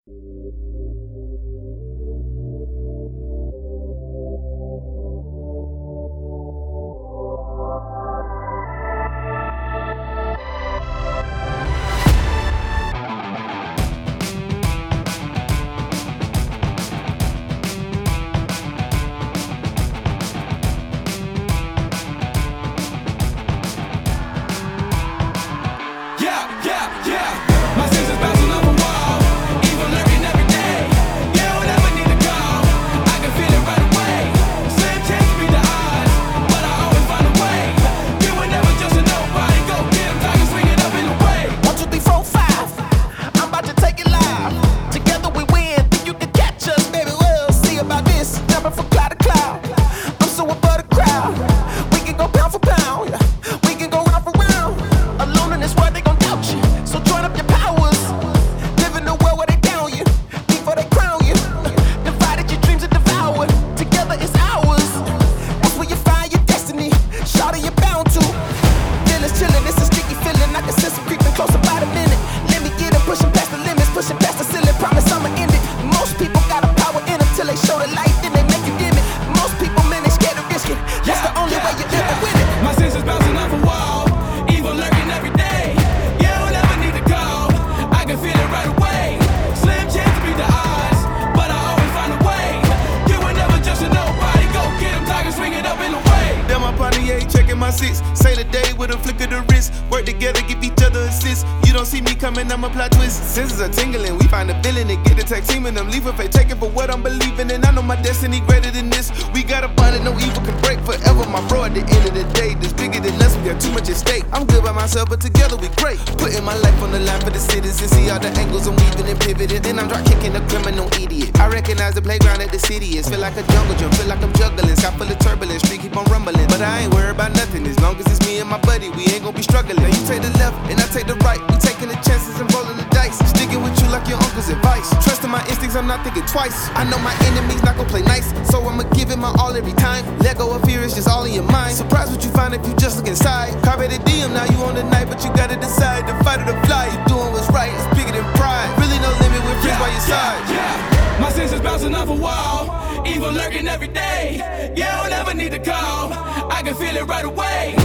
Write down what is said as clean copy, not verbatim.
Say the day with a flick of the wrist. Work together, give each other assists. You don't see me coming, I'ma plot twist. Senses are tingling, we find a feeling and get the tag team and them leave if they take it for what I'm believing in. I know my destiny greater than this. We got a bond that no evil can break forever. My bro, at the end of the day, this bigger than us, we got too much at stake. I'm good by myself, but together we great. Putting my life on the line for the citizens. See all the angles I'm weaving and pivoting. Then I'm drop kicking a criminal idiot. I recognize the playground that the city is. Feel like a jungle gym, feel like I'm juggling. Sky full of turbulence, street keep on rumbling. But I ain't worried about nothing. As long as it's me and my buddy, we ain't gon' be struggling. Now you take the left and I take the right. We taking the chances and rolling the dice. Sticking with you like your uncle's advice. Trusting my instincts, I'm not thinking twice. I know my enemy's not gon' play nice, so I'ma give it my all every time. Let go of fear, it's just all in your mind. Surprise what you find if you just look inside. Carpe the diem, now you on the night, but you gotta decide to fight or to fly. You doing what's right, it's bigger than pride. Really no limit with friends by your side. My senses bouncing off a wall, evil lurking every day. You don't ever need to call, I can feel it right away.